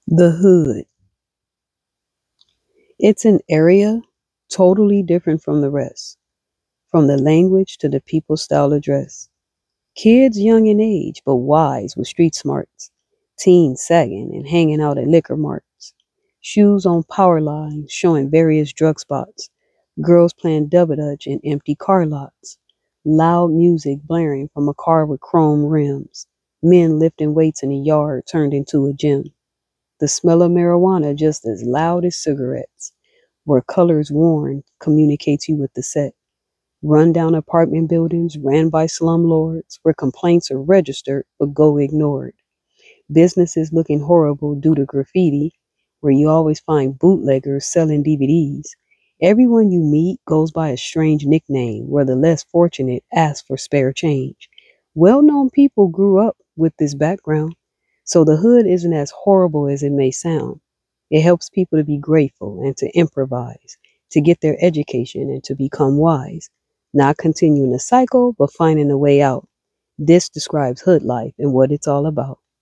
The hood. It's an area totally different from the rest, from the language to the people's style of dress. Kids young in age, but wise with street smarts. Teens sagging and hanging out at liquor marts. Shoes on power lines showing various drug spots. Girls playing double dutch in empty car lots. Loud music blaring from a car with chrome rims. Men lifting weights in a yard turned into a gym. The smell of marijuana just as loud as cigarettes. Where colors worn communicates you with the set. Rundown apartment buildings ran by slumlords where complaints are registered but go ignored. Businesses looking horrible due to graffiti where you always find bootleggers selling DVDs. Everyone you meet goes by a strange nickname where the less fortunate ask for spare change. Well known people grew up with this background, so the hood isn't as horrible as it may sound. It helps people to be grateful and to improvise, to get their education and to become wise, not continuing the cycle but finding a way out. This describes hood life and what it's all about.